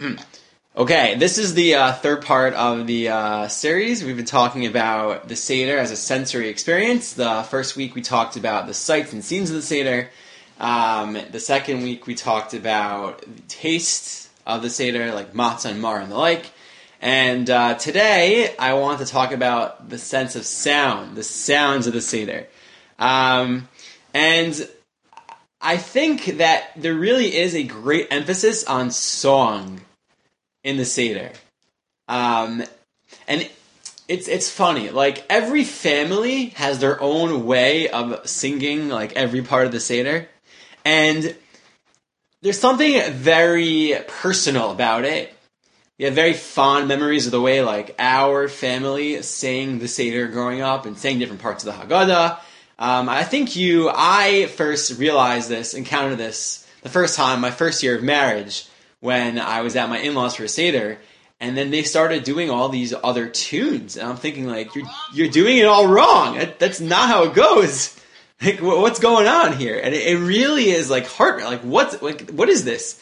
Okay, this is the third part of the series. We've been talking about the Seder as a sensory experience. The first week we talked about the sights and scenes of the Seder. The second week we talked about the taste of the Seder, like matzah and mar and the like. And today I want to talk about the sense of sound, the sounds of the Seder. And I think that there really is a great emphasis on song in the Seder. And it's funny, like every family has their own way of singing like every part of the Seder. And there's something very personal about it. We have very fond memories of the way like our family sang the Seder growing up and sang different parts of the Haggadah. I first realized this, encountered this, the first time, my first year of marriage, when I was at my in-laws for a Seder, and then they started doing all these other tunes, and I'm thinking, like, you're doing it all wrong. That's not how it goes. Like, what's going on here? And it really is, like, heart, like, what is this?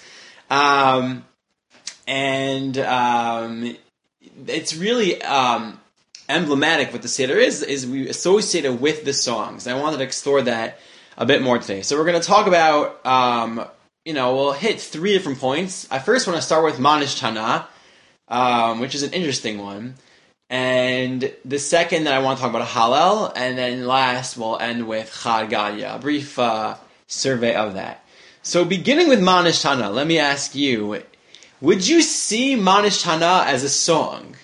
It's really emblematic what the Seder is we associate it with the songs. I wanted to explore that a bit more today. So we're going to talk about, we'll hit three different points. I first want to start with Manish Tana, which is an interesting one. And the second that I want to talk about Hallel, and then last we'll end with Chad Gadya, a brief survey of that. So beginning with Manish Tana, let me ask you, would you see Manish Tana as a song?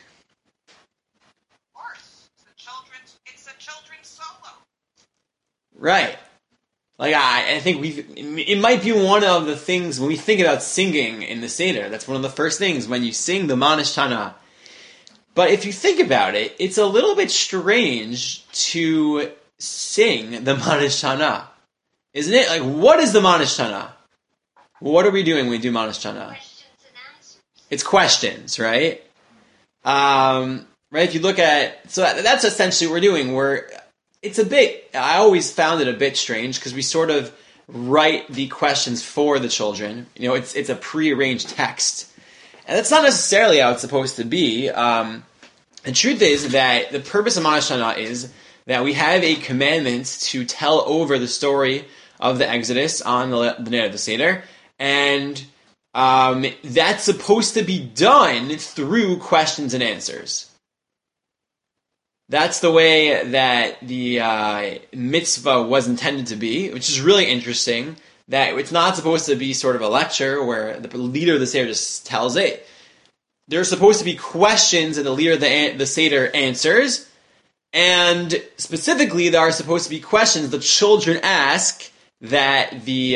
Right. Like, I think it might be one of the things when we think about singing in the Seder. That's one of the first things when you sing the Manish Tana. But if you think about it, it's a little bit strange to sing the Manish Tana. Isn't it? Like, what is the Manish Tana? What are we doing when we do Manish Tana? Questions and answers. It's questions, right? Right, if you look at... So that's essentially what we're doing. I always found it a bit strange because we sort of write the questions for the children. You know, it's a prearranged text. And that's not necessarily how it's supposed to be. The truth is that the purpose of Manish Tana is that we have a commandment to tell over the story of the Exodus on the night of the Seder. And that's supposed to be done through questions and answers. That's the way that the mitzvah was intended to be, which is really interesting, that it's not supposed to be sort of a lecture where the leader of the Seder just tells it. There's supposed to be questions and the leader of the Seder answers, and specifically there are supposed to be questions the children ask that the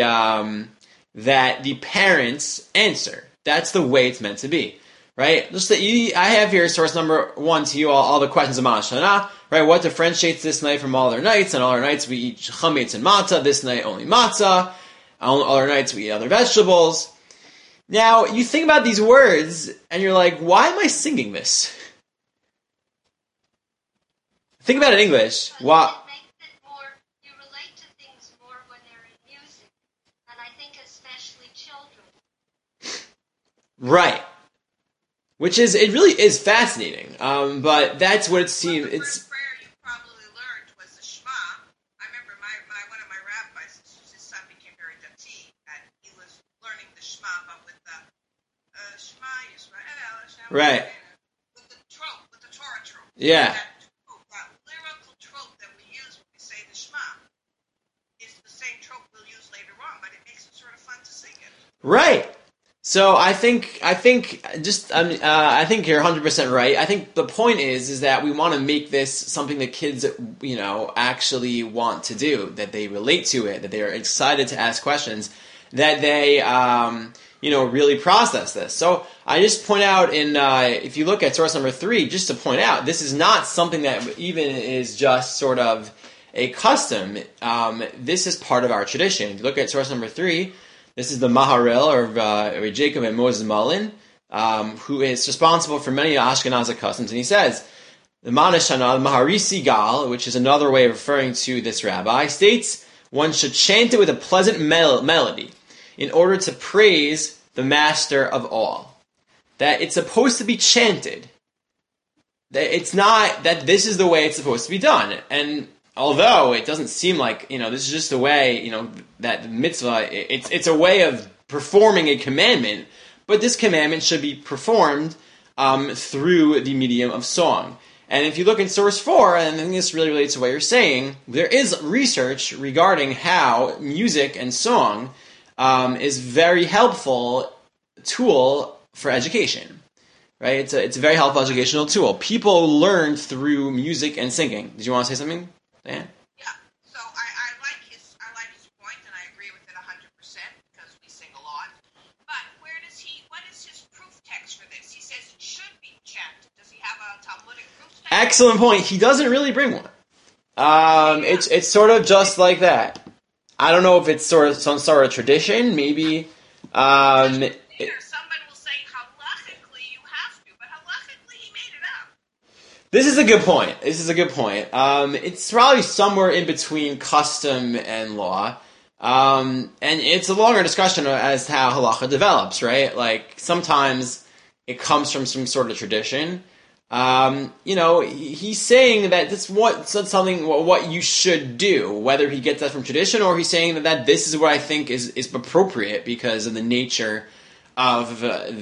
parents answer. That's the way it's meant to be. Right? I have here source number 1 to you, all the questions of Manish Tana. Right? What differentiates this night from all other nights? On all our nights we eat chametz and matzah. This night only matzah. On all our nights we eat other vegetables. Now, you think about these words, and you're like, why am I singing this? Think about it in English. Why? You relate to things more when they're in music. And I think especially children. Right. It really is fascinating, but that's what it seems. The first prayer you probably learned was the Shema. I remember one of my rabbis, his son became very dati, and he was learning the Shema, but with the Shema Yisrael, right? With the Torah trope. Yeah. That lyrical trope that we use when we say the Shema is the same trope we'll use later on, but it makes it sort of fun to sing it. Right. So I think you're 100% right. I think the point is that we want to make this something that kids, actually want to do, that they relate to it, that they are excited to ask questions, that they, really process this. So I just point out if you look at source number 3, just to point out, this is not something that even is just sort of a custom. This is part of our tradition. If you look at source number 3, this is the Maharil, or Jacob and Moses Mullen, who is responsible for many Ashkenazi customs, and he says, the Manish Tana, the Maharisi Gal, which is another way of referring to this rabbi, states one should chant it with a pleasant melody in order to praise the master of all. that it's supposed to be chanted. That it's not that this is the way it's supposed to be done. And although it doesn't seem like, this is just a way, that mitzvah, it's a way of performing a commandment, but this commandment should be performed through the medium of song. And if you look in source 4, and I think this really relates to what you're saying, there is research regarding how music and song is very helpful tool for education. Right? It's a very helpful educational tool. People learn through music and singing. Did you want to say something, Dan? Yeah. So I like his point, and I agree with it 100% because we sing a lot. But what is his proof text for this? He says it should be chanted. Does he have a Talmudic proof text? Excellent point. He doesn't really bring one. It's sort of just like that. I don't know if it's sort of some sort of tradition. Maybe. Somebody will say halachically you have to, but halachically he made it up. This is a good point. It's probably somewhere in between custom and law. And it's a longer discussion as to how halacha develops, right? Like, sometimes it comes from some sort of tradition. He's saying that this what you should do, whether he gets that from tradition or he's saying that this is what I think is appropriate because of the nature of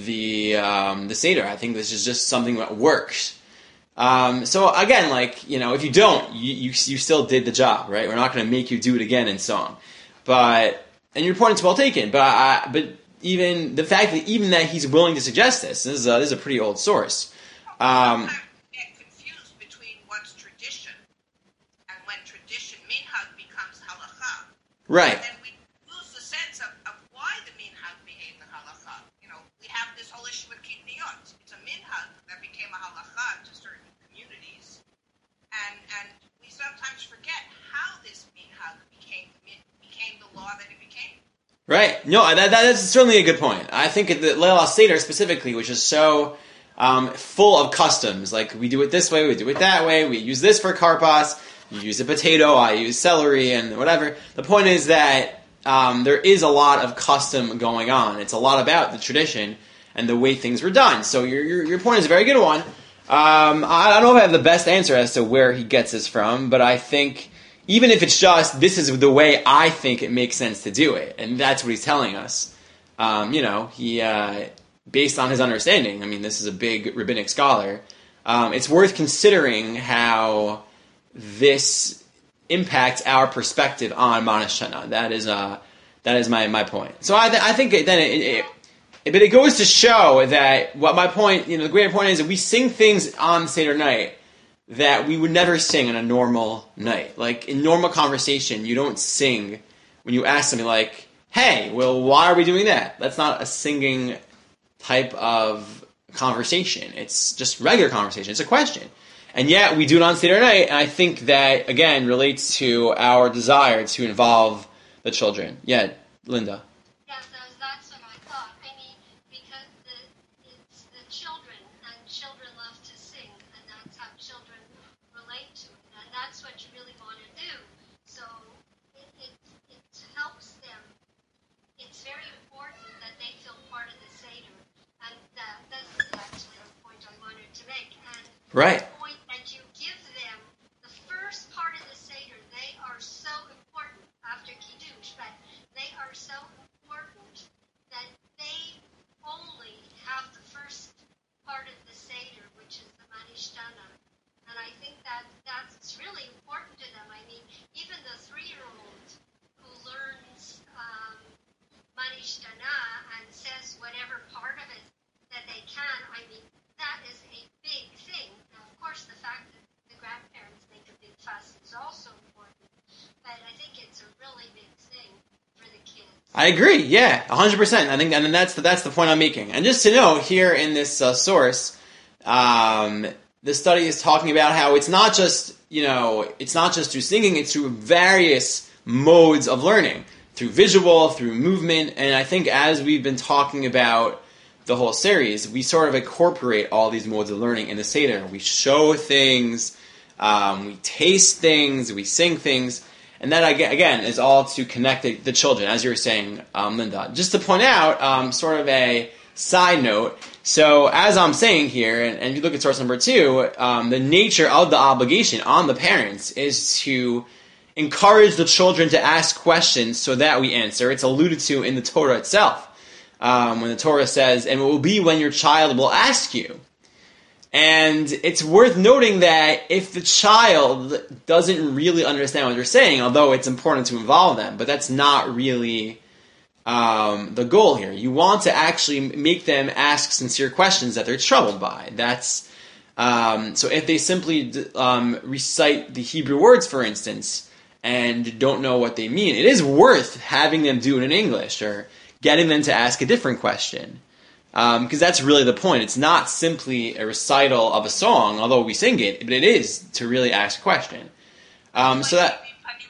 the Seder. I think this is just something that works. So again, if you don't, you still did the job, right? We're not going to make you do it again in song. And your point is well taken, but even the fact that he's willing to suggest this is a pretty old source. Sometimes we get confused between what's tradition and when tradition minhag becomes halacha. Right. And then we lose the sense of why the minhag became the halacha. We have this whole issue with kitniyot. It's a minhag that became a halacha to certain communities, and we sometimes forget how this minhag became the law that it became. Right. No, that's certainly a good point. I think the Leil Seder specifically, which is so full of customs, like we do it this way, we do it that way, we use this for karpas, you use a potato, I use celery, and whatever. The point is that there is a lot of custom going on. It's a lot about the tradition and the way things were done. So your point is a very good one. I don't know if I have the best answer as to where he gets this from, but I think even if it's just, this is the way I think it makes sense to do it, and that's what he's telling us. He based on his understanding, this is a big rabbinic scholar, it's worth considering how this impacts our perspective on Ma'anis Shana. That is my point. So I think then but it goes to show that what my point, the greater point is that we sing things on Seder night that we would never sing on a normal night. Like, in normal conversation, you don't sing when you ask something like, hey, well, why are we doing that? That's not a singing type of conversation. It's just regular conversation. It's a question. And yet, we do it on Seder night, and I think that, again, relates to our desire to involve the children. Yeah, Linda. Yes, that's what I thought. Because it's the children, and children love to sing, and that's how children relate to it, and that's what you really want to do. So it helps them. It's very important that they feel part of the Seder. And that's actually the point I wanted to make. And right. The point that you give them, the first part of the Seder, they are so important after Kiddush, but they are so important that they only have the first part of the Seder, which is the Ma'anis Shana. And I think that's really important to them. Even the 3-year-old who learns Ma'anis Shana and says whatever part of it that they can, that is a big thing. Now, of course, the fact that the grandparents make a big fuss is also important, but I think it's a really big thing for the kids. I agree, yeah, 100%. I think, and that's the point I'm making. And just to know, here in this source, the study is talking about how it's not just through singing, it's through various modes of learning, through visual, through movement, and I think as we've been talking about the whole series, we sort of incorporate all these modes of learning in the Seder. We show things, we taste things, we sing things, and that, again, is all to connect the children, as you were saying, Linda. Just to point out, sort of a side note. So as I'm saying here, and if you look at source number 2, the nature of the obligation on the parents is to encourage the children to ask questions so that we answer. It's alluded to in the Torah itself. When the Torah says, and it will be when your child will ask you. And it's worth noting that if the child doesn't really understand what you're saying, although it's important to involve them, but that's not really the goal here. You want to actually make them ask sincere questions that they're troubled by. That's so if they simply recite the Hebrew words, for instance, and don't know what they mean, it is worth having them do it in English or getting them to ask a different question. Because that's really the point. It's not simply a recital of a song, although we sing it, but it is to really ask a question. So that...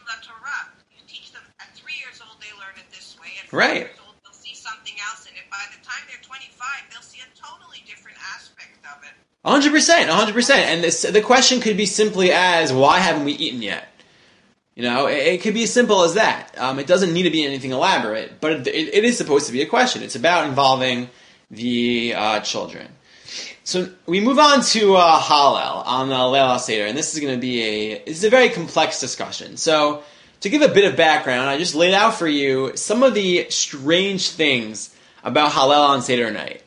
You teach them at 3 years old, they learn it this way. At 4 right. years old, they'll see something else, and by the time they're 25, they'll see a totally different aspect of it. 100%. And the question could be simply as, why haven't we eaten yet? You know, it could be as simple as that. It doesn't need to be anything elaborate, but it is supposed to be a question. It's about involving the children. So we move on to Hallel on the Leil HaSeder, and this is going to be a very complex discussion. So to give a bit of background, I just laid out for you some of the strange things about Hallel on Seder night.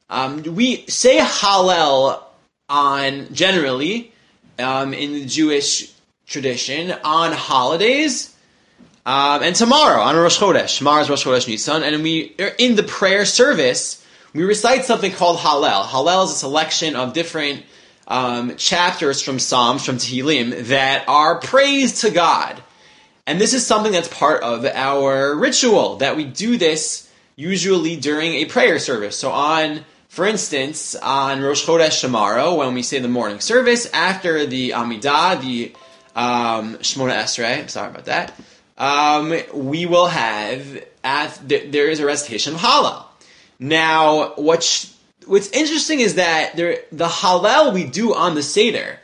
We say Hallel generally in the Jewish tradition on holidays, and tomorrow on Rosh Chodesh. Tomorrow's Rosh Chodesh Nisan, and in the prayer service, we recite something called Hallel. Hallel is a selection of different chapters from Psalms, from Tehillim, that are praise to God. And this is something that's part of our ritual, that we do this usually during a prayer service. So for instance, on Rosh Chodesh tomorrow, when we say the morning service, after the Amidah, the Shmona Esrei, I'm sorry about that, we will have, there is a recitation of Hallel. Now, what's interesting is that the Hallel we do on the Seder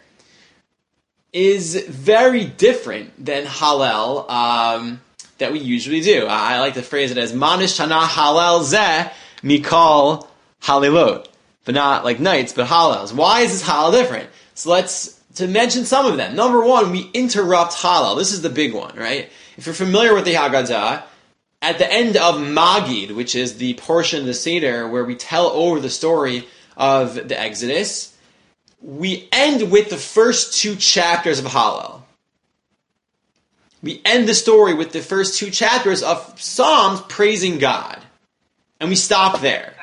is very different than Hallel that we usually do. I like to phrase it as Manish Tana Hallel Zeh Mikol Halilot, but not like nights, but Hallels. Why is this Hallel different? So to mention some of them. Number one, we interrupt Hallel. This is the big one, right? If you're familiar with the Haggadah, at the end of Magid, which is the portion of the Seder where we tell over the story of the Exodus, we end with the first 2 chapters of Hallel. We end the story with the first 2 chapters of Psalms praising God. And we stop there.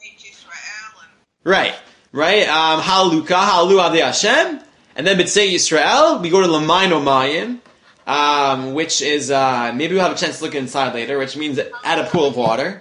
Right. Hallelujah, Hallelu Avdei Hashem. And then B'tzei Yisrael, we go to L'mayim Omayim, which is, maybe we'll have a chance to look inside later, which means at a pool of water.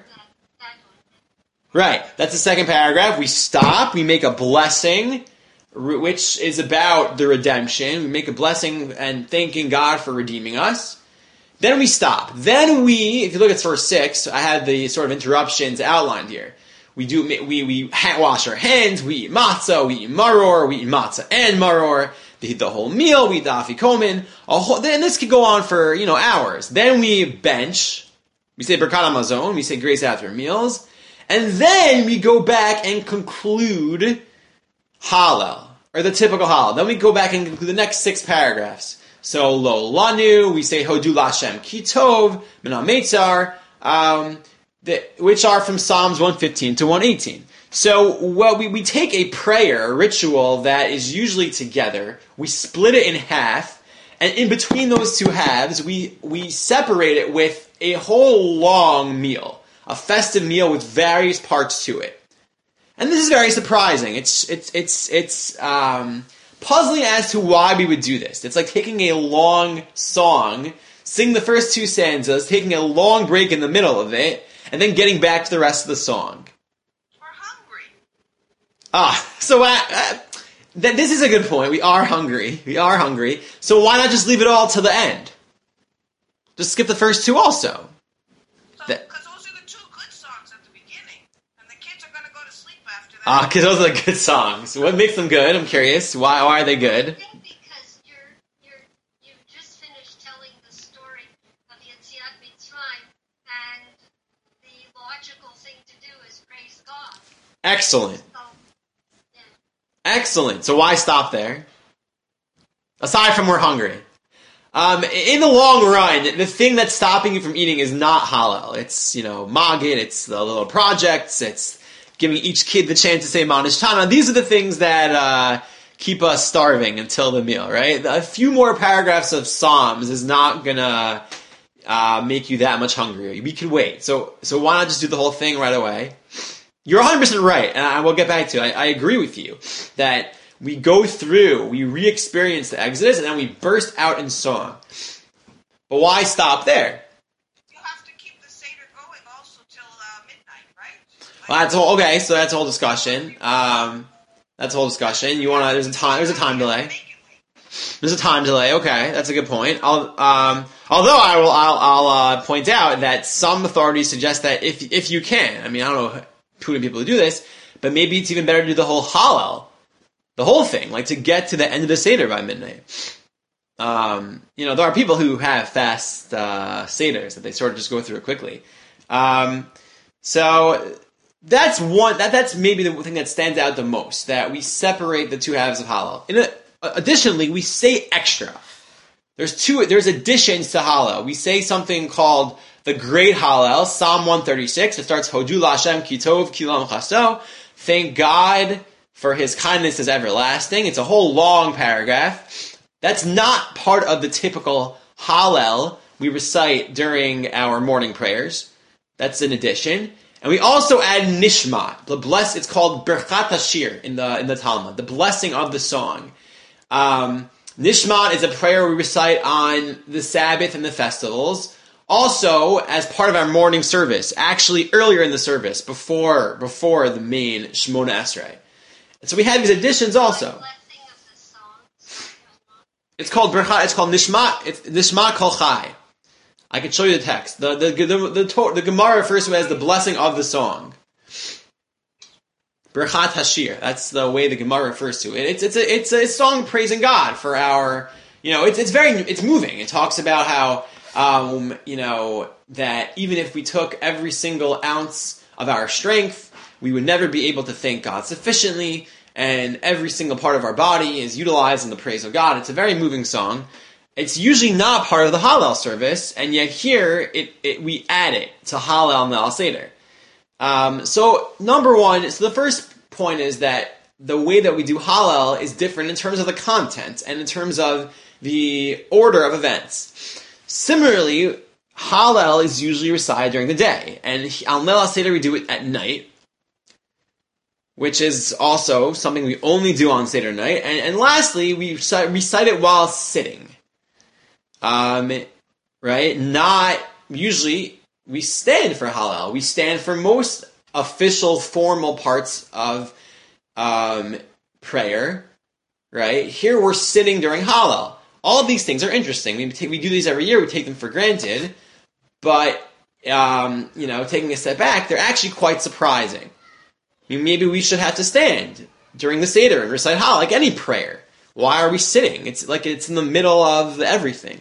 Right. That's the second paragraph. We stop, we make a blessing, which is about the redemption. We make a blessing and thanking God for redeeming us. Then we stop. Then if you look at verse 6, I had the sort of interruptions outlined here. We wash our hands, we eat matzah, we eat maror, we eat matzah and maror, they eat the whole meal, we eat the afikomen, and this could go on for, hours. Then we bench, we say Birkat HaMazon, we say grace after meals, and then we go back and conclude Hallel, or the typical Hallel. Then we go back and conclude the next 6 paragraphs. So, Lo Lanu, we say Hodu Lashem Ki Tov, Menam Meitzar, which are from Psalms 115 to 118. So we take a prayer, a ritual that is usually together, we split it in half, and in between those 2 halves, we separate it with a whole long meal, a festive meal with various parts to it. And this is very surprising. It's puzzling as to why we would do this. It's like taking a long song, sing the first 2 stanzas, taking a long break in the middle of it, and then getting back to the rest of the song. We're hungry. So this is a good point. We are hungry. So why not just leave it all to the end? Just skip the first 2 also. Because those are the 2 good songs at the beginning, and the kids are going to go to sleep after that. Because those are the good songs. What makes them good? I'm curious. Why are they good? Because you just finished telling the story of Yetziat Mitzrayim, and the logical thing to do is praise God. Excellent. So, yeah. Excellent. So why stop there? Aside from we're hungry. In the long run, the thing that's stopping you from eating is not halal. It's, magid, it's the little projects, it's giving each kid the chance to say Manish Tana. These are the things that keep us starving until the meal, right? A few more paragraphs of Psalms is not gonna make you that much hungrier. We could wait. So why not just do the whole thing right away? You're 100% right, and I will get back to it. I agree with you that we go through, we re-experience the Exodus, and then we burst out in song. But why stop there? You have to keep the Seder going also till midnight, right? Well, okay. So that's a whole discussion. That's a whole discussion. There's a time delay. There's a time delay. Okay, that's a good point. Although I'll point out that some authorities suggest that if you can, I don't know too many people who do this, but maybe it's even better to do the whole Hallel. The whole thing, like to get to the end of the Seder by midnight. There are people who have fast Seders that they sort of just go through it quickly. So that's that's maybe the thing that stands out the most, that we separate the two halves of Hallel. Additionally, we say extra. There's additions to Hallel. We say something called the Great Hallel, Psalm 136. It starts, Hodu Lashem Kitov Kilam Chasto. Thank God for his kindness is everlasting. It's a whole long paragraph. That's not part of the typical Hallel we recite during our morning prayers. That's an addition. And we also add Nishma. It's called Birchat Hashir in the Talmud, the blessing of the song. Nishma is a prayer we recite on the Sabbath and the festivals. Also, as part of our morning service, actually earlier in the service, before the main Shemona Esrei. And so we have these additions also. Blessing of the song. It's called Bercha. It's called Nishma. It's Nishma Kol Chai. I can show you the text. The Gemara refers to it as the blessing of the song. Berchat Hashir. That's the way the Gemara refers to it. It's a song praising God for our. It's moving. It talks about how that even if we took every single ounce of our strength, we would never be able to thank God sufficiently, and every single part of our body is utilized in the praise of God. It's a very moving song. It's usually not part of the Hallel service, and yet here we add it to Hallel and the Al Seder. So the first point is that the way that we do Hallel is different in terms of the content and in terms of the order of events. Similarly, Hallel is usually recited during the day, and Al Al Seder we do it at night, which is also something we only do on Seder night. And lastly, we recite it while sitting. Right? Not usually we stand for Hallel. We stand for most official, formal parts of prayer. Right? Here we're sitting during Hallel. All of these things are interesting. We do these every year. We take them for granted. But, taking a step back, they're actually quite surprising. Maybe we should have to stand during the Seder and recite Hallel, like any prayer. Why are we sitting? It's like it's in the middle of everything.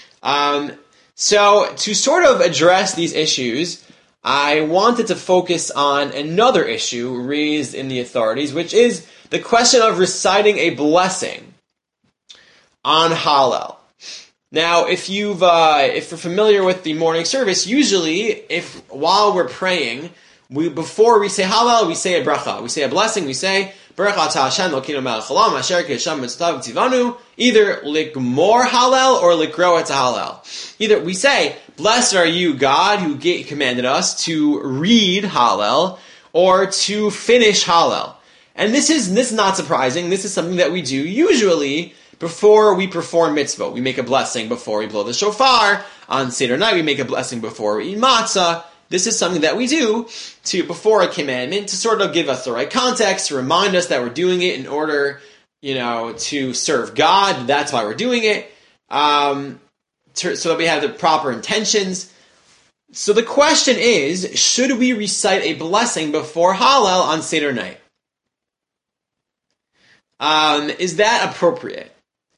So to sort of address these issues, I wanted to focus on another issue raised in the authorities, which is the question of reciting a blessing on Hallel. Now, if you're familiar with the morning service, usually while we're praying, before we say Hallel, we say a bracha. We say a blessing. We say Baruch Hashem Elokeinu melech haolam asher k'yasham mitzvotav tzivanu. Either likmor Hallel or likro et Hallel. Either we say, "Blessed are you, God, who commanded us to read Hallel or to finish Hallel." And this is not surprising. This is something that we do usually before we perform mitzvah. We make a blessing before we blow the shofar. On Seder night, we make a blessing before we eat matzah. This is something that we do before a commandment to sort of give us the right context, to remind us that we're doing it in order, to serve God. That's why we're doing it, so that we have the proper intentions. So the question is, should we recite a blessing before Hallel on Seder night? Is that appropriate?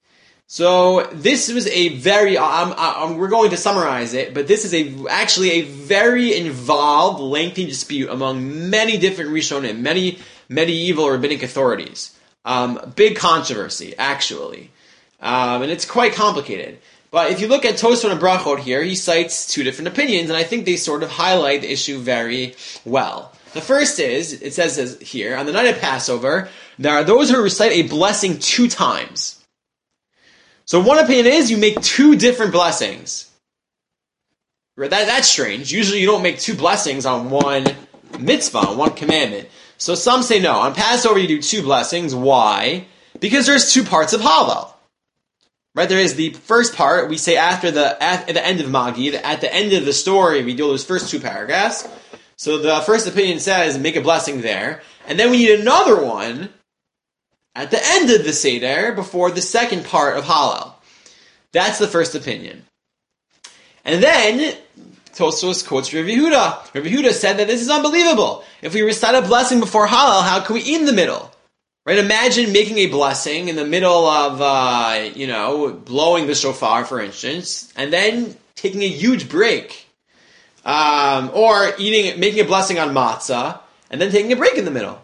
So this was a very, we're going to summarize it, but this is actually a very involved, lengthy dispute among many different Rishonim, many medieval rabbinic authorities. Big controversy, actually. And it's quite complicated. But if you look at Tosfot and Brachot here, he cites two different opinions, and I think they sort of highlight the issue very well. The first is, it says here, on the night of Passover, there are those who recite a blessing 2 times. So one opinion is you make 2 different blessings. That's strange. Usually you don't make 2 blessings on one mitzvah, on one commandment. So some say no. On Passover you do 2 blessings. Why? Because there's 2 parts of Hallel. Right? There is the first part, we say at the end of Magid, at the end of the story, we do those first 2 paragraphs. So the first opinion says make a blessing there. And then we need another one at the end of the Seder, before the second part of Hallel. That's the first opinion. And then, Tosfos quotes Rav Yehuda. Rav Yehuda said that this is unbelievable. If we recite a blessing before Hallel, how can we eat in the middle? Right? Imagine making a blessing in the middle of, blowing the shofar, for instance, and then taking a huge break. Or making a blessing on matzah, and then taking a break in the middle.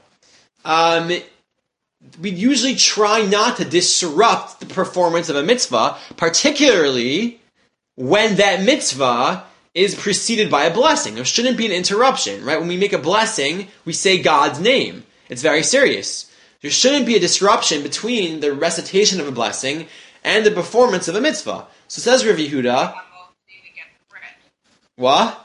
We usually try not to disrupt the performance of a mitzvah, particularly when that mitzvah is preceded by a blessing. There shouldn't be an interruption, right? When we make a blessing, we say God's name. It's very serious. There shouldn't be a disruption between the recitation of a blessing and the performance of a mitzvah. So says Rav Yehuda. What?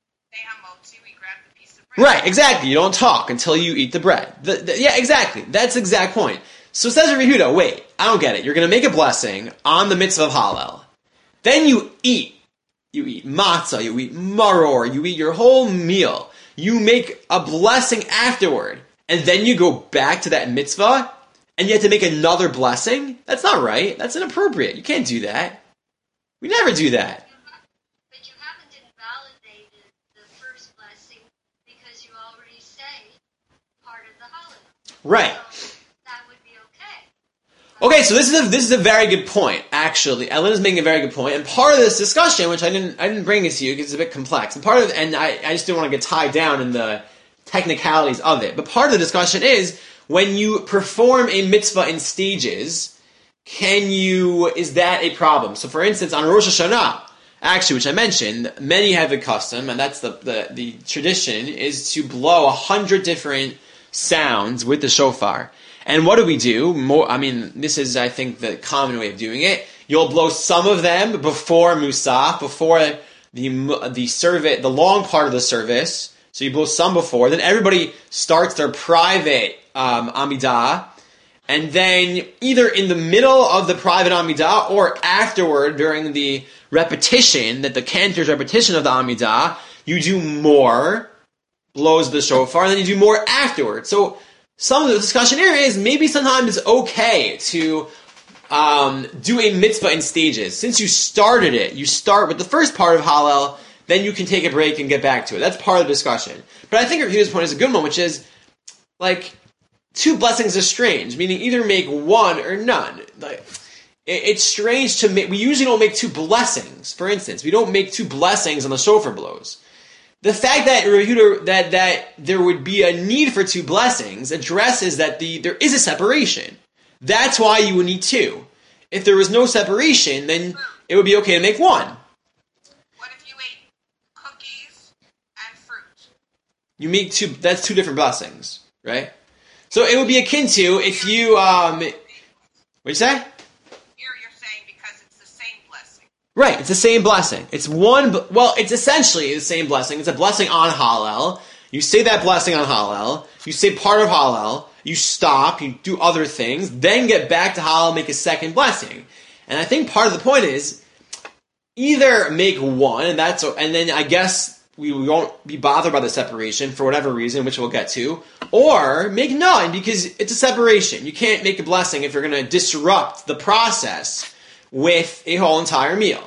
Right, exactly. You don't talk until you eat the bread. Yeah, exactly. That's the exact point. So says Rav Yehuda, wait, I don't get it. You're going to make a blessing on the mitzvah of Hallel. Then you eat. You eat matzah, you eat maror, you eat your whole meal. You make a blessing afterward. And then you go back to that mitzvah, and you have to make another blessing? That's not right. That's inappropriate. You can't do that. We never do that. But you haven't invalidated the first blessing because you already say part of the holiday. Right. So that would be okay. Okay, so this is a very good point, actually. Ellen is making a very good point, and part of this discussion, which I didn't bring it to you because it's a bit complex, and I just didn't want to get tied down in the technicalities of it. But part of the discussion is when you perform a mitzvah in stages, is that a problem? So for instance, on Rosh Hashanah, actually, which I mentioned, many have a custom, and that's the tradition, is to blow 100 different sounds with the shofar. And what do we do? This is, I think, the common way of doing it. You'll blow some of them before Musaf, before the long part of the service. So you blow some before. Then everybody starts their private Amidah. And then either in the middle of the private Amidah or afterward during the repetition, the cantor's repetition of the Amidah, you do more blows the shofar, and then you do more afterward. So some of the discussion here is maybe sometimes it's okay to do a mitzvah in stages. Since you started it, you start with the first part of Hallel, then you can take a break and get back to it. That's part of the discussion. But I think Rav Yehuda's point is a good one, which is, 2 blessings are strange, meaning either make one or none. It's strange to make. We usually don't make 2 blessings. For instance, we don't make 2 blessings on the shofar blows. The fact that Rav Yehuda, that there would be a need for 2 blessings addresses that there is a separation. That's why you would need 2. If there was no separation, then it would be okay to make 1. What if you ate cookies and fruit? You make 2. That's 2 different blessings, right? So it would be akin to if you what'd you say? Here you're saying because it's the same blessing. Right, it's the same blessing. It's essentially the same blessing. It's a blessing on Hallel. You say that blessing on Hallel. You say part of Hallel. You stop. You do other things. Then get back to Hallel, make a second blessing. And I think part of the point is either make 1, and then I guess we won't be bothered by the separation for whatever reason, which we'll get to, or make none because it's a separation. You can't make a blessing if you're going to disrupt the process with a whole entire meal.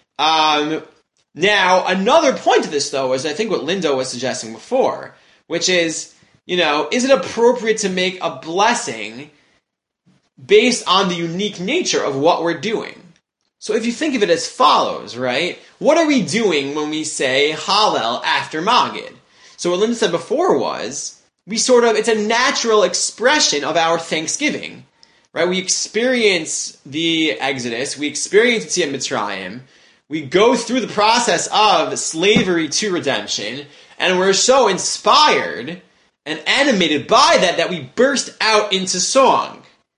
Now, another point to this, though, is I think what Lindo was suggesting before, which is, is it appropriate to make a blessing based on the unique nature of what we're doing. So if you think of it as follows, right? What are we doing when we say Hallel after Magid? So what Linda said before was, it's a natural expression of our thanksgiving, right? We experience the Exodus, we experience Yetziat Mitzrayim, we go through the process of slavery to redemption, and we're so inspired and animated by that we burst out into song.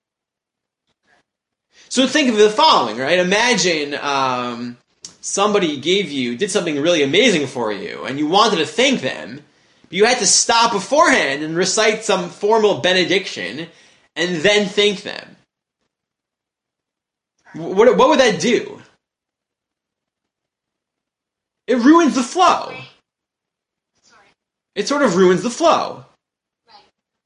So think of the following, right? Imagine somebody did something really amazing for you, and you wanted to thank them, but you had to stop beforehand and recite some formal benediction, and then thank them. What would that do? It ruins the flow. Sorry. It sort of ruins the flow. Right.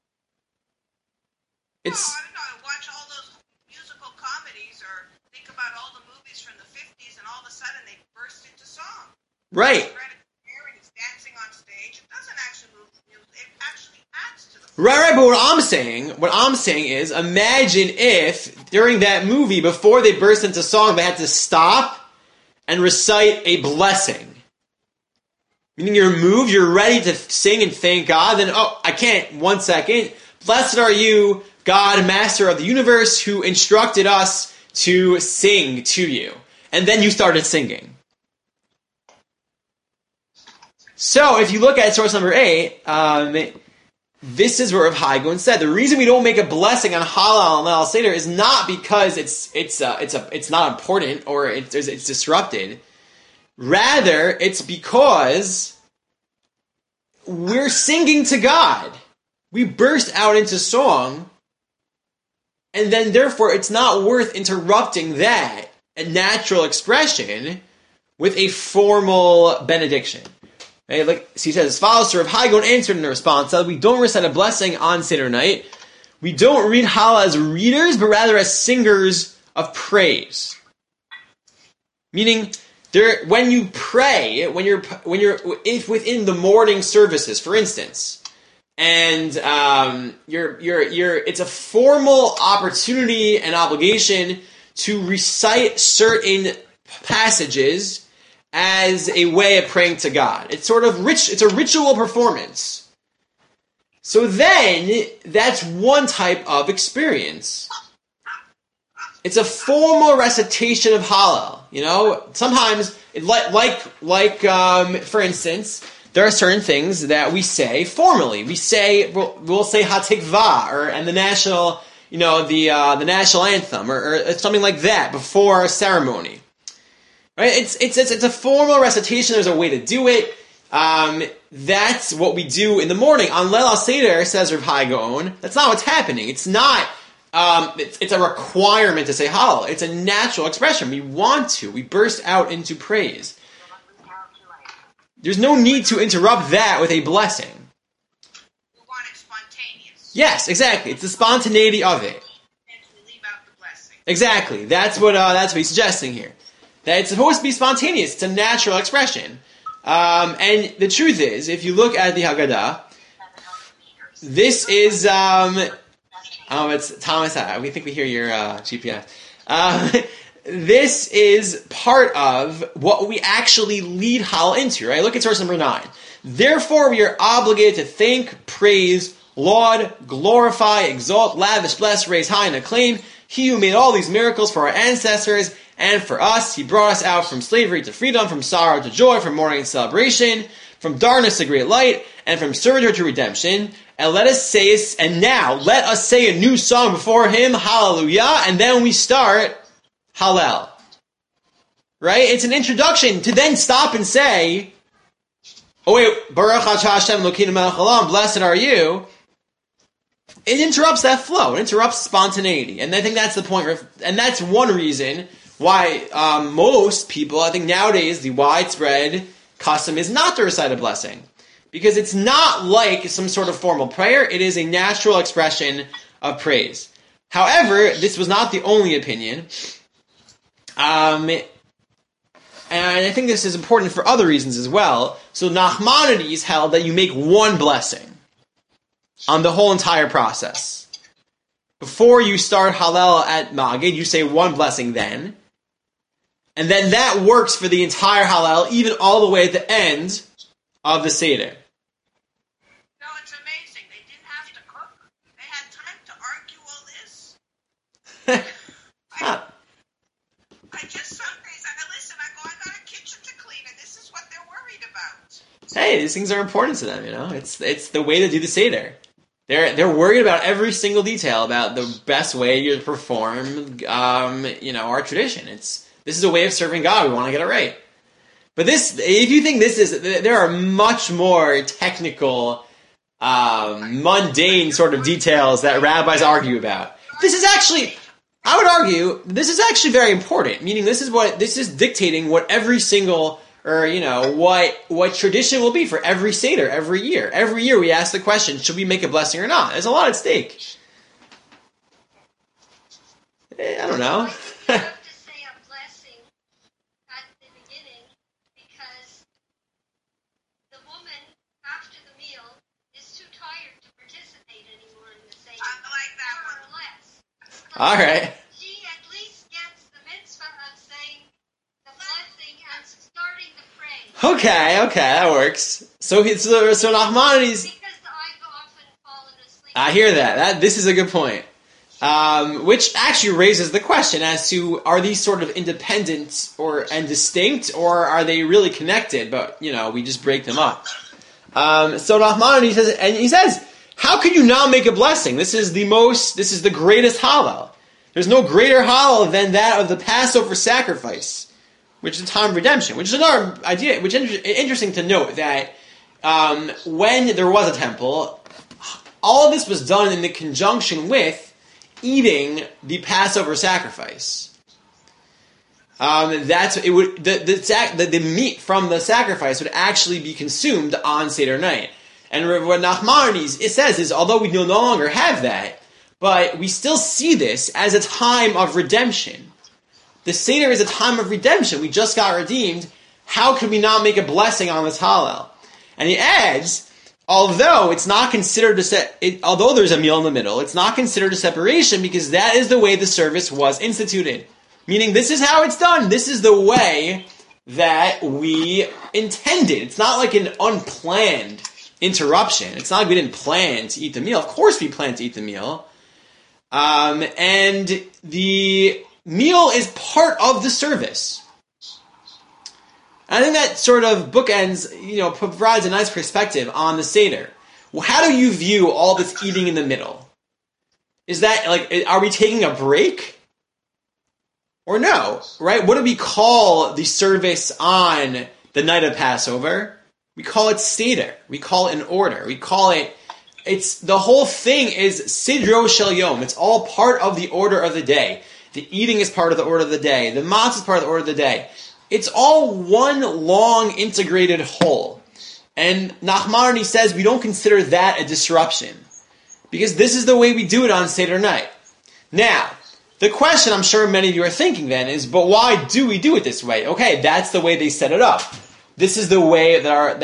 It's... I don't know. I watch all those musical comedies or think about all the movies from the 50s, and all of a sudden they burst into song. Right. He's dancing on stage. It doesn't actually move the music. It actually adds to the Right, but what I'm saying is, imagine if, during that movie, before they burst into song, they had to stop and recite a blessing. Meaning you're moved, you're ready to sing and thank God, then, I can't, 1 second. Blessed are you, God, Master of the universe, who instructed us to sing to you. And then you started singing. So, if you look at source number 8, this is what Rav Hai Gaon said. The reason we don't make a blessing on Hallel and Leil Seder is not because it's not important or it's disrupted. Rather, it's because we're singing to God. We burst out into song, and then therefore it's not worth interrupting that, a natural expression, with a formal benediction. Right? Like he says as follows, so Rav Hai Gaon answered in response, we don't recite a blessing on Seder night. We don't read Hallel as readers, but rather as singers of praise. Meaning, when you pray, if within the morning services, for instance, and it's a formal opportunity and obligation to recite certain passages as a way of praying to God. It's it's a ritual performance. So then, that's one type of experience. It's a formal recitation of Hallel. Sometimes, for instance, there are certain things that we say formally. We'll say Hatikvah, and the national, the national anthem, or something like that before a ceremony. Right? It's a formal recitation. There's a way to do it. That's what we do in the morning. On Leil Seder, says Rav Hai Gaon, that's not what's happening. It's not. It's a requirement to say Hallel. It's a natural expression. We want to. We burst out into praise. There's no need to interrupt that with a blessing. We want it spontaneous. Yes, exactly. It's the spontaneity of it. And we leave out the blessing. Exactly. That's what he's suggesting here. That it's supposed to be spontaneous. It's a natural expression. And the truth is, if you look at the Haggadah, this is... it's Thomas. We think we hear your GPS. This is part of what we actually lead Hallel into, right? Look at source number 9. Therefore, we are obligated to thank, praise, laud, glorify, exalt, lavish, bless, raise high, and acclaim He who made all these miracles for our ancestors and for us. He brought us out from slavery to freedom, from sorrow to joy, from mourning to celebration, from darkness to great light, and from servitude to redemption. And let us say a new song before Him, hallelujah, and then we start Hallel. Right? It's an introduction to then stop and say, oh wait, Baruch Atah Hashem Elokeinu melech haolam, blessed are you. It interrupts that flow. It interrupts spontaneity. And I think that's the point. And that's one reason why most people, I think nowadays, the widespread custom is not to recite a blessing. Because it's not like some sort of formal prayer. It is a natural expression of praise. However, this was not the only opinion. And I think this is important for other reasons as well. So Nachmanides held that you make one blessing on the whole entire process. before you start Hallel at Magid, you say one blessing then. And then that works for the entire Hallel, even all the way at the end of the Seder. No, it's amazing. They didn't have to cook. They had time to argue all this. I just some days I got a kitchen to clean, and this is what they're worried about. Hey, these things are important to them, you know. It's the way to do the Seder. They're worried about every single detail about the best way you perform, our tradition. This is a way of serving God. We want to get it right. But if you think there are much more technical, mundane sort of details that rabbis argue about. I would argue, this is actually very important. Meaning, this is dictating what every single, what tradition will be for every Seder every year. Every year we ask the question, should we make a blessing or not? There's a lot at stake. I don't know. All right. She at least gets the mitzvah of saying the blessing and starting the prayer. Okay, that works. So Nachmanides. Because I've often fallen asleep. I hear that. This is a good point. Which actually raises the question as to, are these sort of independent and distinct, or are they really connected? But we just break them up. So Nachmanides says, how could you not make a blessing? This is the greatest Hallel. There's no greater Hallel than that of the Passover sacrifice, which is the time of redemption. Which is another idea, which is interesting to note that when there was a temple, all of this was done in the conjunction with eating the Passover sacrifice. The meat from the sacrifice would actually be consumed on Seder night. And what Nachmanides says is, although we no longer have that, but we still see this as a time of redemption. The Seder is a time of redemption. We just got redeemed. How can we not make a blessing on this Hallel? And he adds, although it's not considered although there's a meal in the middle, it's not considered a separation because that is the way the service was instituted. Meaning, this is how it's done. This is the way that we intended. It's not like an unplanned interruption. It's not like we didn't plan to eat the meal. Of course we planned to eat the meal. And the meal is part of the service. And I think that sort of bookends, provides a nice perspective on the Seder. Well, how do you view all this eating in the middle? Is that, are we taking a break? Or no, right? What do we call the service on the night of Passover? We call it Seder. We call it an order. We call it, the whole thing is Sidro Shel Yom. It's all part of the order of the day. The eating is part of the order of the day. The matzah is part of the order of the day. It's all one long integrated whole. And Nachmanides says we don't consider that a disruption. Because this is the way we do it on Seder night. Now, the question I'm sure many of you are thinking then is, but why do we do it this way? Okay, that's the way they set it up. This is the way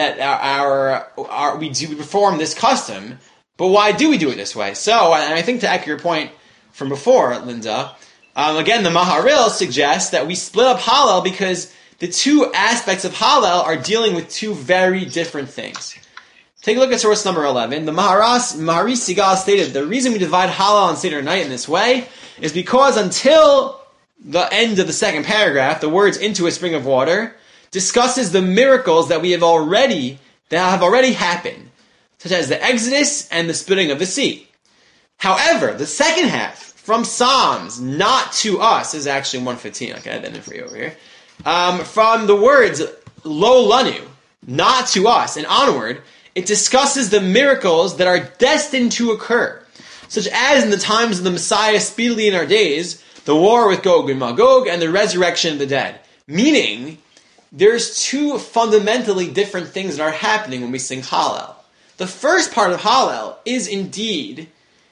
that we perform this custom, but why do we do it this way? So, and I think to echo your point from before, Linda, again, the Maharil suggests that we split up Hallel because the two aspects of Hallel are dealing with two very different things. Take a look at source number 11. The Mahari Sigal stated, the reason we divide Hallel on Seder night in this way is because until the end of the second paragraph, the words into a spring of water discusses the miracles that have already happened, such as the Exodus and the splitting of the sea. However, the second half from Psalms, not to us, is actually 115. I'll add that in for you over here. From the words lo lanu, not to us, and onward, it discusses the miracles that are destined to occur, such as in the times of the Messiah speedily in our days, the war with Gog and Magog, and the resurrection of the dead. Meaning, there's two fundamentally different things that are happening when we sing Hallel. The first part of Hallel is indeed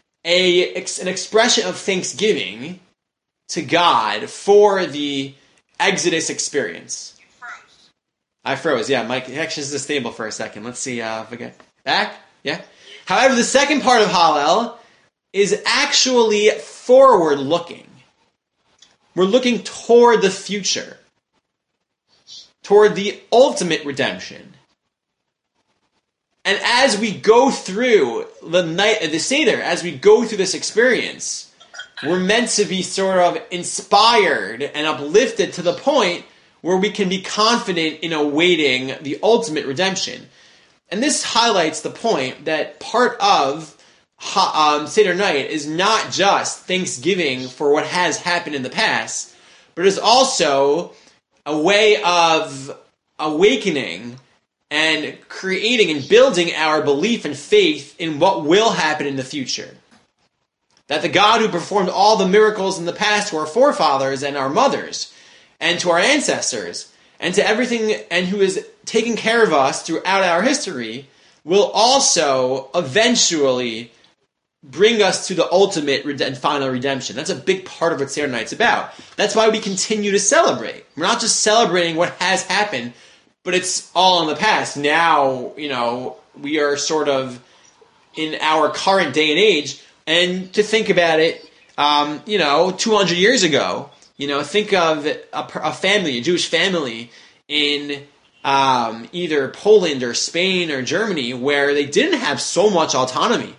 an expression of thanksgiving to God for the Exodus experience. You froze. I froze, yeah. My connection is stable for a second. Let's see if I get back. Yeah. However, the second part of Hallel is actually forward-looking. We're looking toward the future, toward the ultimate redemption. And as we go through the night of the Seder, as we go through this experience, we're meant to be sort of inspired and uplifted to the point where we can be confident in awaiting the ultimate redemption. And this highlights the point that part of Seder night is not just thanksgiving for what has happened in the past, but is also a way of awakening and creating and building our belief and faith in what will happen in the future. That the God who performed all the miracles in the past to our forefathers and our mothers, and to our ancestors, and to everything, and who is taking care of us throughout our history, will also eventually bring us to the ultimate and final redemption. That's a big part of what Seder Night's about. That's why we continue to celebrate. We're not just celebrating what has happened, but it's all in the past. Now, we are sort of in our current day and age, and to think about it, 200 years ago, think of a family, a Jewish family in either Poland or Spain or Germany where they didn't have so much autonomy.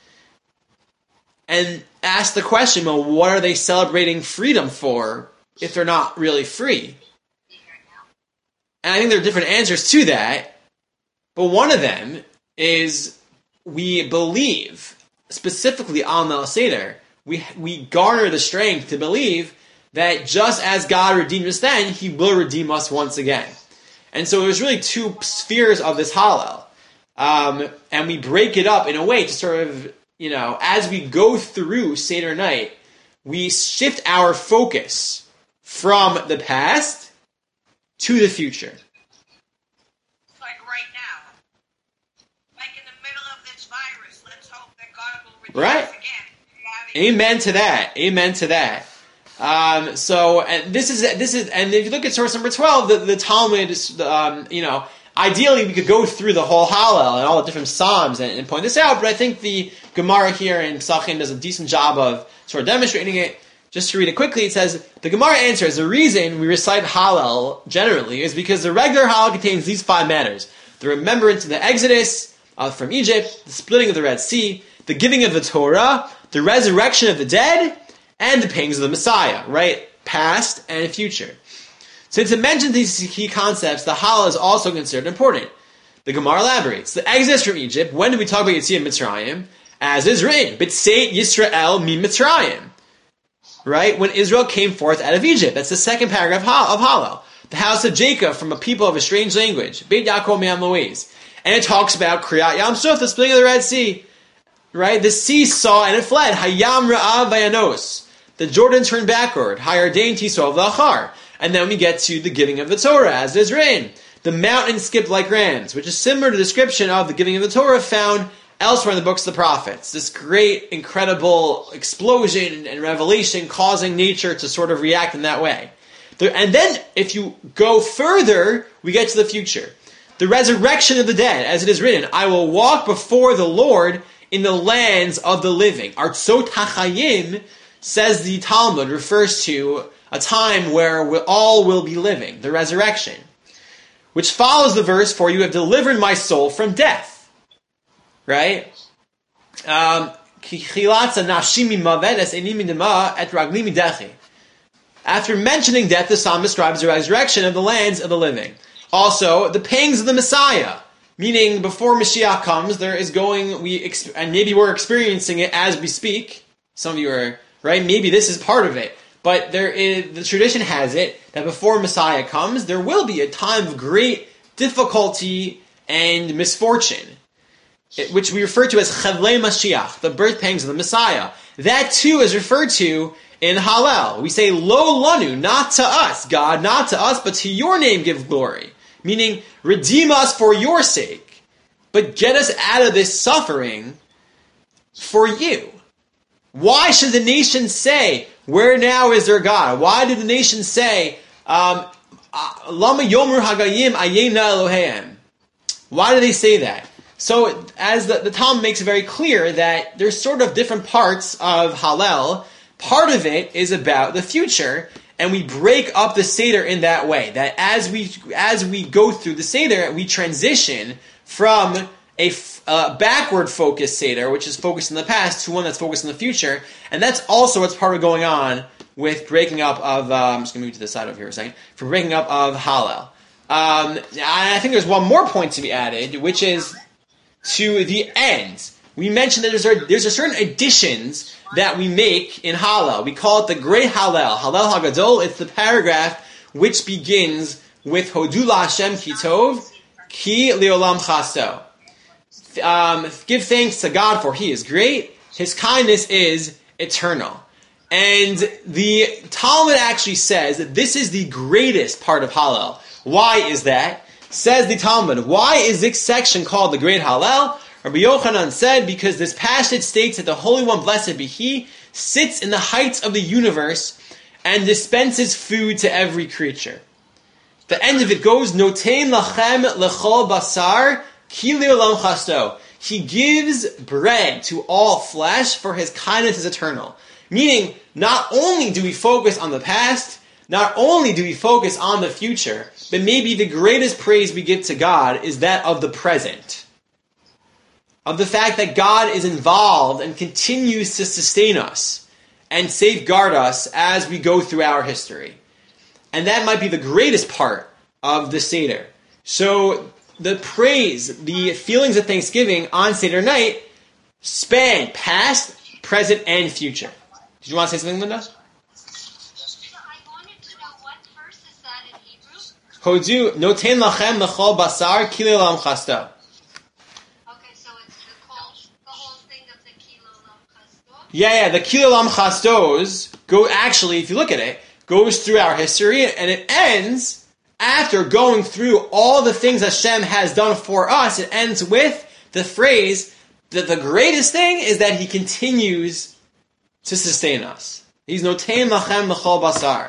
And ask the question, well, what are they celebrating freedom for if they're not really free? And I think there are different answers to that, but one of them is we believe, specifically on the Seder, we garner the strength to believe that just as God redeemed us then, He will redeem us once again. And so there's really two spheres of this Hallel. And we break it up in a way to sort of, as we go through Seder night, we shift our focus from the past to the future. It's like right now. Like in the middle of this virus, let's hope that God will redeem us again. Amen to that. Amen to that. And this is, and if you look at source number 12, the Talmud is, ideally we could go through the whole Hallel and all the different Psalms and point this out, but I think the Gemara here in Pesachim does a decent job of sort of demonstrating it. Just to read it quickly, it says, the Gemara answers, the reason we recite Hallel generally is because the regular Hallel contains these 5 matters: the remembrance of the Exodus from Egypt, the splitting of the Red Sea, the giving of the Torah, the resurrection of the dead, and the pangs of the Messiah, right? Past and future. Since it mentions these key concepts, the Hallel is also considered important. The Gemara elaborates. The Exodus from Egypt, when do we talk about Yetziat Mitzrayim? As is written, B'tzeit Yisrael mi Mitzrayim. Right? When Israel came forth out of Egypt. That's the second paragraph of Hallel. The house of Jacob from a people of a strange language. Beit Yaakov me'am Loez. And it talks about Kriyat Yam Suf, the splitting of the Red Sea. Right? The sea saw and it fled. Hayam Ra'av Vayanos. The Jordan turned backward. Hayardain Tisov Lachar. And then we get to the giving of the Torah, as it is written. The mountains skipped like rams, which is similar to the description of the giving of the Torah found elsewhere in the books of the prophets. This great, incredible explosion and revelation causing nature to sort of react in that way. And then, if you go further, we get to the future. The resurrection of the dead, as it is written, I will walk before the Lord in the lands of the living. Artzot HaChayim, says the Talmud, refers to a time where we all will be living, the resurrection, which follows the verse, for you have delivered my soul from death. Right? After mentioning death, the psalm describes the resurrection of the lands of the living. Also, the pangs of the Messiah, meaning before Mashiach comes, there is and maybe we're experiencing it as we speak. Some of you are, right? Maybe this is part of it. But the tradition has it that before Messiah comes, there will be a time of great difficulty and misfortune, which we refer to as Chavlei Mashiach, the birth pangs of the Messiah. That too is referred to in Hallel. We say, Lo lanu, not to us, God, not to us, but to your name give glory. Meaning, redeem us for your sake, but get us out of this suffering for you. Why should the nation say, where now is their God? Why did the nation say, Lama Yomer Hagayim Ayena Eloheim? Why do they say that? So as the Talmud makes it very clear that there's sort of different parts of Hallel. Part of it is about the future, and we break up the Seder in that way. That as we go through the Seder, we transition from a backward focused Seder, which is focused in the past, to one that's focused in the future. And that's also what's part of going on with breaking up of, I'm just going to move to the side over here a second, for breaking up of Hallel. I think there's one more point to be added, which is to the end. We mentioned that there's a certain additions that we make in Hallel. We call it the Great Hallel, Hallel HaGadol. It's the paragraph which begins with Hodu LaHashem Ki Tov, Ki Leolam Chasto. Give thanks to God for He is great, His kindness is eternal. And the Talmud actually says that this is the greatest part of Hallel. Why is that? Says the Talmud, why is this section called the Great Hallel? Rabbi Yochanan said, because this passage states that the Holy One, blessed be He, sits in the heights of the universe and dispenses food to every creature. The end of it goes, Notein lachem lechol basar ki leolam chasto. He gives bread to all flesh, for His kindness is eternal. Meaning, not only do we focus on the past, not only do we focus on the future, but maybe the greatest praise we give to God is that of the present. Of the fact that God is involved and continues to sustain us and safeguard us as we go through our history. And that might be the greatest part of the Seder. So the praise, the feelings of thanksgiving on Seder night span past, present, and future. Did you want to say something, Linda? I wanted to know what verse is that in Hebrew? Hodu noten lachem lechol basar ki leolam chasto. Okay, so it's the whole thing of the Kilo Lam Chasto. Yeah, the ki leolam chastos go, actually, if you look at it, goes through our history, and it ends after going through all the things Hashem has done for us. It ends with the phrase that the greatest thing is that He continues to sustain us. He's notein lachem lechol basar.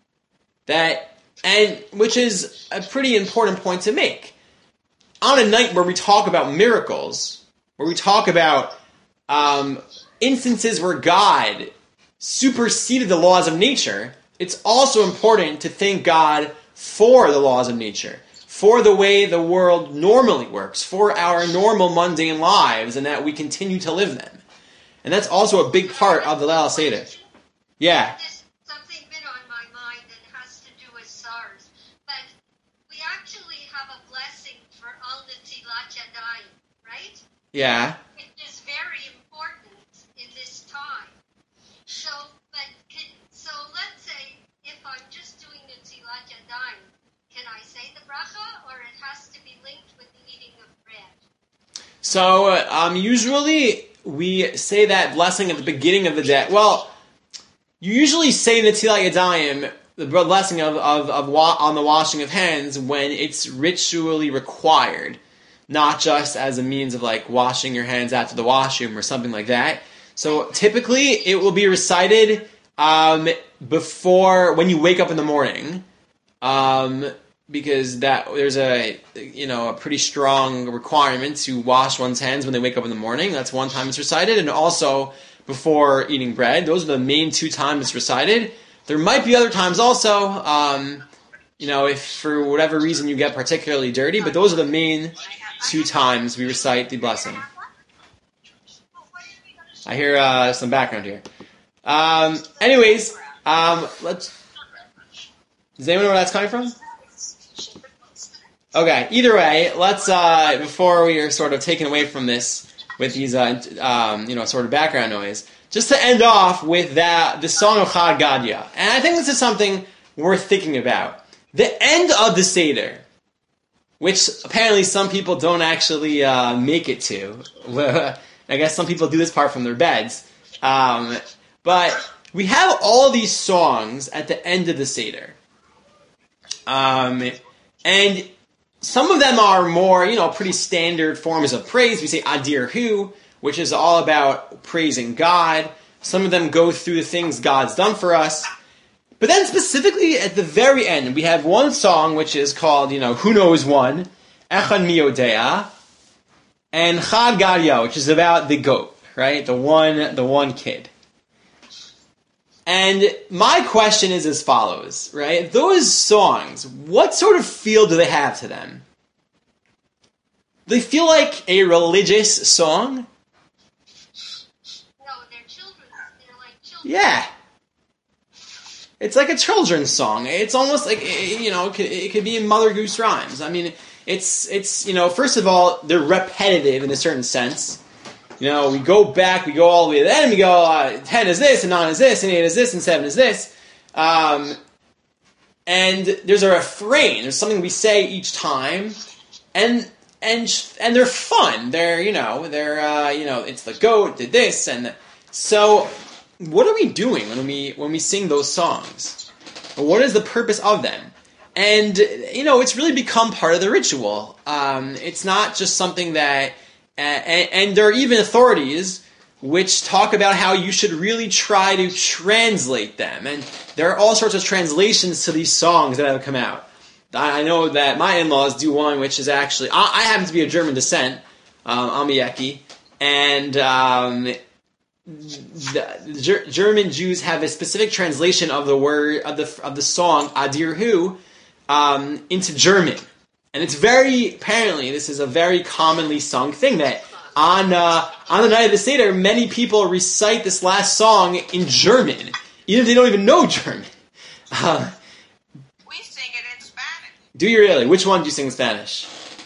Which is a pretty important point to make. On a night where we talk about miracles, where we talk about instances where God superseded the laws of nature, it's also important to thank God for the laws of nature, for the way the world normally works, for our normal mundane lives, and that we continue to live them. And that's also a big part of the Leil Seder. Yeah. Something been on my mind that has to do with SARS. But we actually have a blessing for Al Netilat Yadayim, right? Yeah. It is very important in this time. So let's say if I'm just doing Netilat Yadayim, can I say the bracha, or it has to be linked with the eating of bread? So usually we say that blessing at the beginning of the day. Well, you usually say Netilat Yadayim, the blessing on the washing of hands, when it's ritually required, not just as a means of like washing your hands after the washroom or something like that. So typically it will be recited before, when you wake up in the morning, because there's a pretty strong requirement to wash one's hands when they wake up in the morning. That's one time it's recited, and also before eating bread. Those are the main two times it's recited. There might be other times also, if for whatever reason you get particularly dirty, but those are the main two times we recite the blessing. I hear some background here. Anyways, does anyone know where that's coming from? Okay, either way, let's, before we are sort of taken away from this with these, sort of background noise, just to end off with the song of Chad Gadya. And I think this is something worth thinking about. The end of the Seder, which apparently some people don't actually make it to. I guess some people do this part from their beds. But we have all these songs at the end of the Seder. And some of them are more, pretty standard forms of praise. We say Adir Hu, which is all about praising God. Some of them go through the things God's done for us. But then specifically at the very end, we have one song which is called, Who Knows One, Echad Mi Yodea. and Chad Gadya, which is about the goat, right? The one kid. And my question is as follows, right? Those songs, what sort of feel do they have to them? They feel like a religious song? No, they're children's. They're like children. Yeah. It's like a children's song. It's almost like, it could be in Mother Goose Rhymes. I mean, it's first of all, they're repetitive in a certain sense. We go back, we go all the way to the end, and we go, 10 is this, and 9 is this, and 8 is this, and 7 is this. And there's a refrain. There's something we say each time, and they're fun. They're, it's the goat did this, and so what are we doing when we sing those songs? What is the purpose of them? And it's really become part of the ritual. It's not just something that, and there are even authorities which talk about how you should really try to translate them. And there are all sorts of translations to these songs that have come out. I know that my in-laws do one which is actually, I happen to be of German descent, I'm a Yeki, and the German Jews have a specific translation of the word, of the song Adirhu into German. And it's apparently, this is a very commonly sung thing that on the night of the Seder, many people recite this last song in German, even if they don't even know German. We sing it in Spanish. Do you really? Which one do you sing in Spanish?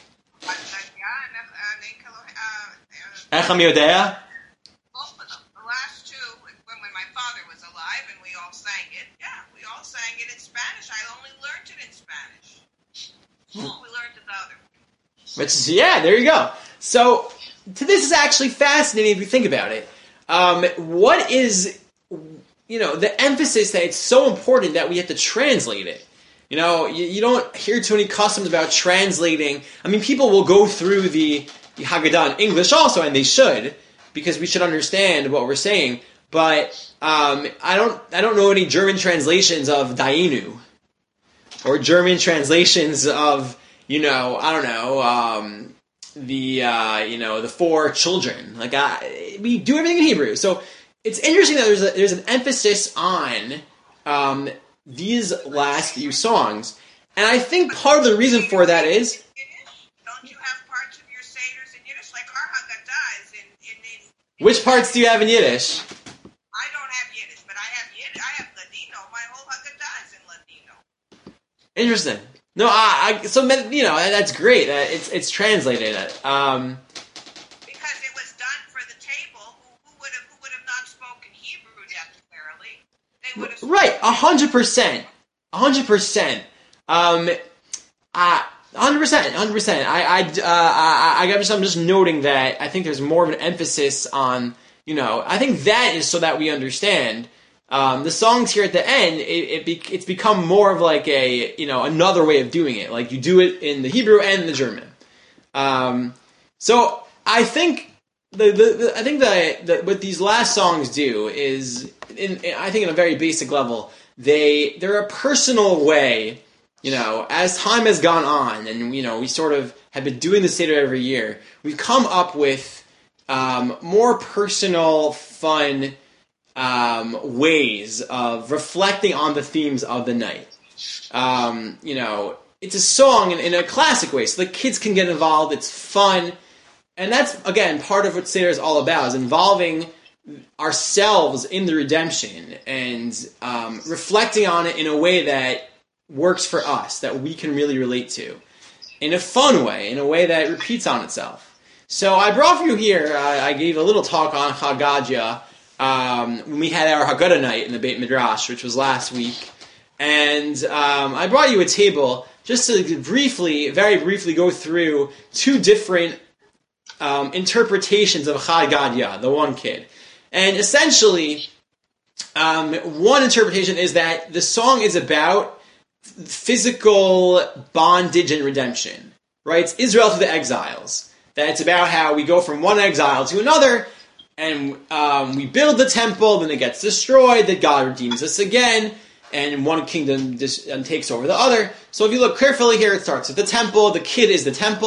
Echam Yodea? Both of them. The last two, when my father was alive and we all sang it. Yeah, we all sang it in Spanish. I only learned it in Spanish. We learned it the other. Yeah, there you go. So, this is actually fascinating if you think about it. What is, the emphasis that it's so important that we have to translate it? You don't hear too many customs about translating. I mean, people will go through the Haggadah in English also, and they should, because we should understand what we're saying. But I don't know any German translations of Dayenu, or German translations of the four children. Like we do everything in Hebrew, so it's interesting that there's an emphasis on these last few songs, and I think part of the reason for that is. Don't you have parts of your seders in Yiddish, like our Haggadah is in Which parts do you have in Yiddish? I don't have Yiddish, but I have Yiddish. I have Ladino. My whole Haggadah is in Ladino. Interesting. No, so that's great. It's translated. Because it was done for the table. Who would have not spoken Hebrew necessarily? They would have. Right, 100%. 100%. 100%. I'm just noting that I think there's more of an emphasis on. I think that is so that we understand. The songs here at the end, it's become more of like another way of doing it. Like you do it in the Hebrew and the German. So I think what these last songs do is, I think in a very basic level, they're a personal way. As time has gone on, and we sort of have been doing the Seder every year, we've come up with more personal, fun. Ways of reflecting on the themes of the night. It's a song in a classic way, so the kids can get involved, it's fun, and that's, again, part of what Seder is all about, is involving ourselves in the redemption, and reflecting on it in a way that works for us, that we can really relate to, in a fun way, in a way that repeats on itself. So I brought for you here, I gave a little talk on Chad Gadya, when we had our Haggadah night in the Beit Midrash, which was last week, and I brought you a table just to very briefly go through two different interpretations of Chad Gadya, the one kid. And essentially, one interpretation is that the song is about physical bondage and redemption, right? It's Israel to the exiles. That it's about how we go from one exile to another, and we build the temple, then it gets destroyed, that God redeems us again, and one kingdom takes over the other. So if you look carefully here, it starts with the temple, the kid is the temple,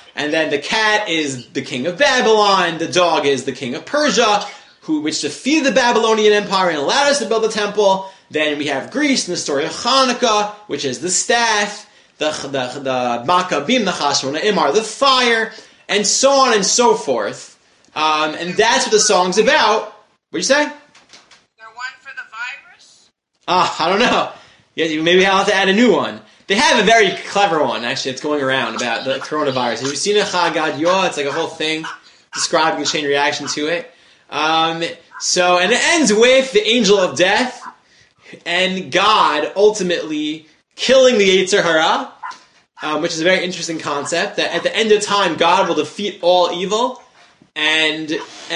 And then the cat is the king of Babylon. The dog is the king of Persia, which defeated the Babylonian Empire and allowed us to build the temple. Then we have Greece in the story of Hanukkah, which is the staff. The Maccabim, the Chashmona'im are the fire, and so on and so forth. And that's what the song's about. What'd you say? There one for the virus? I don't know. Yeah, maybe I'll have to add a new one. They have a very clever one, actually, that's going around about the coronavirus. Have you seen a Chagad Yoah? It's like a whole thing describing the chain reaction to it. And it ends with the angel of death and God ultimately killing the Yetzer Hara, which is a very interesting concept, that at the end of time, God will defeat all evil, and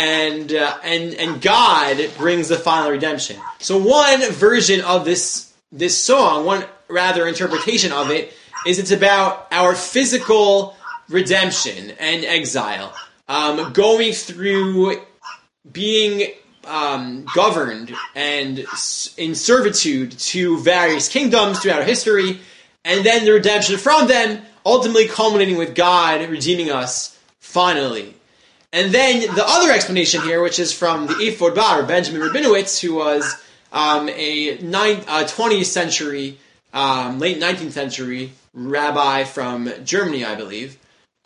God brings the final redemption. So one version of this song, one rather interpretation of it, is it's about our physical redemption and exile, going through being governed and in servitude to various kingdoms throughout history, and then the redemption from them, ultimately culminating with God redeeming us finally. And then the other explanation here, which is from the Ephod Bar, Benjamin Rabinowitz, who was a 20th century, late 19th century rabbi from Germany, I believe.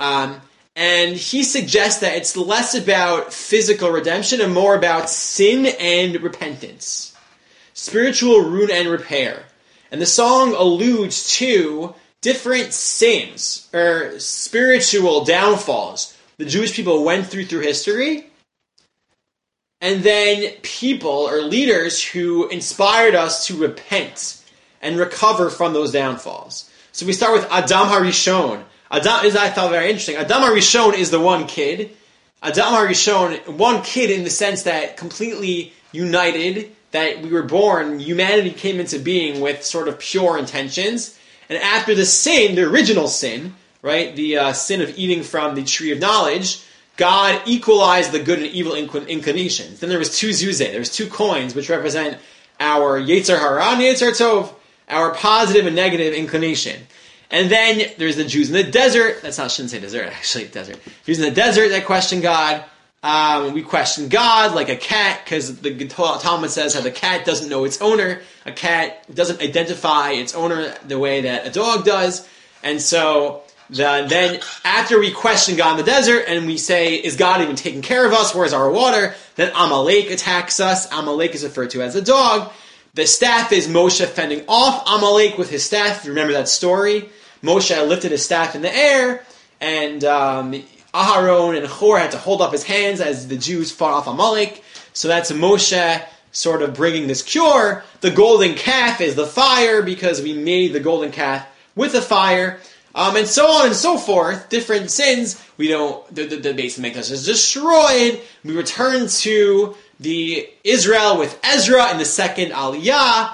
And he suggests that it's less about physical redemption and more about sin and repentance. Spiritual ruin and repair. And the song alludes to different sins, or spiritual downfalls the Jewish people went through history, and then people or leaders who inspired us to repent and recover from those downfalls. So we start with Adam HaRishon. Adam is, I thought, very interesting. Adam HaRishon is the one kid. Adam HaRishon, one kid in the sense that completely united, that we were born, humanity came into being with sort of pure intentions. And after the sin, the original sin, right, the sin of eating from the tree of knowledge, God equalized the good and evil inclinations. Then there was two zuzeh, there was two coins, which represent our Yetzer Hara and Yetzer Tov, our positive and negative inclination. And then there's the Jews in the desert. Shouldn't say desert, actually, desert. Jews in the desert that question God. We question God like a cat, because the Talmud says how the cat doesn't know its owner. A cat doesn't identify its owner the way that a dog does. And so then after we question God in the desert and we say, is God even taking care of us? Where's our water? Then Amalek attacks us. Amalek is referred to as a dog. The staff is Moshe fending off Amalek with his staff. Remember that story? Moshe lifted his staff in the air, and Aharon and Hor had to hold up his hands as the Jews fought off Amalek. So that's Moshe sort of bringing this cure. The golden calf is the fire, because we made the golden calf with the fire. And so on and so forth. Different sins. We don't. The base of Mikdash is destroyed. We return to the Israel with Ezra in the second Aliyah.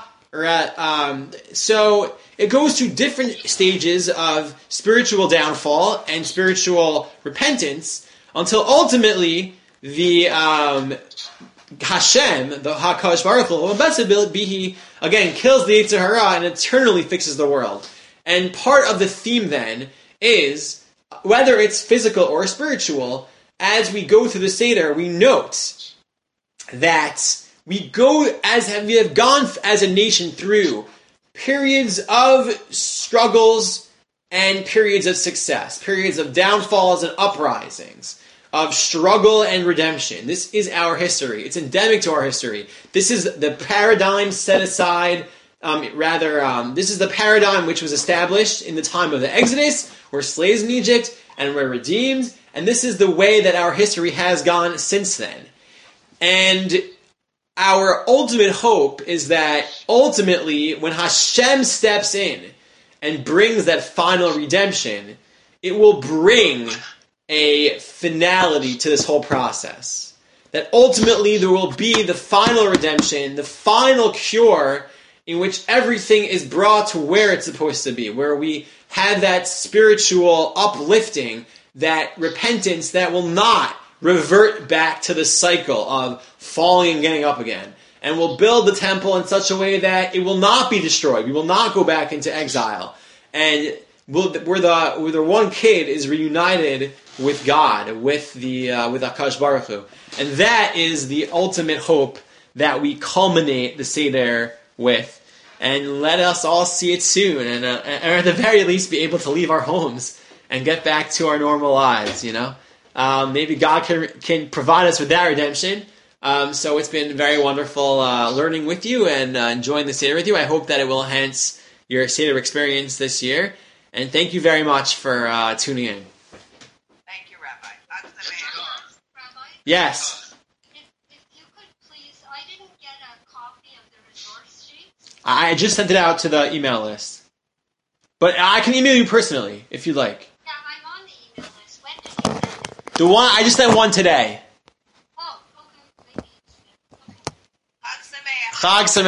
So it goes through different stages of spiritual downfall and spiritual repentance until ultimately the Hashem, the HaKadosh Baruch Hu, again kills the Yetzer Hara and eternally fixes the world. And part of the theme then is, whether it's physical or spiritual, as we go through the Seder, we note that we have gone as a nation through periods of struggles and periods of success, periods of downfalls and uprisings, of struggle and redemption. This is our history. It's endemic to our history. This is the paradigm set aside. This is the paradigm which was established in the time of the Exodus. We're slaves in Egypt and we're redeemed. And this is the way that our history has gone since then. And our ultimate hope is that ultimately, when Hashem steps in and brings that final redemption, it will bring a finality to this whole process. That ultimately there will be the final redemption, the final cure, in which everything is brought to where it's supposed to be, where we have that spiritual uplifting, that repentance that will not revert back to the cycle of falling and getting up again. And we'll build the temple in such a way that it will not be destroyed. We will not go back into exile. And where the one kid is reunited with God, with Akash Baruch Hu. And that is the ultimate hope that we culminate the Seder with. And let us all see it soon, and or at the very least be able to leave our homes and get back to our normal lives, Maybe God can provide us with that redemption. So it's been very wonderful learning with you and enjoying the Seder with you. I hope that it will enhance your Seder experience this year. And thank you very much for tuning in. Thank you, Rabbi. That's the man. Rabbi? Yes. If you could please, I didn't get a copy of the resource sheet. I just sent it out to the email list. But I can email you personally, if you'd like. Yeah, I'm on the email list. When did you send it? The one, I just sent one today. Oh, okay. Maybe it's there. Okay. Chag Sameach. Chag Sameach.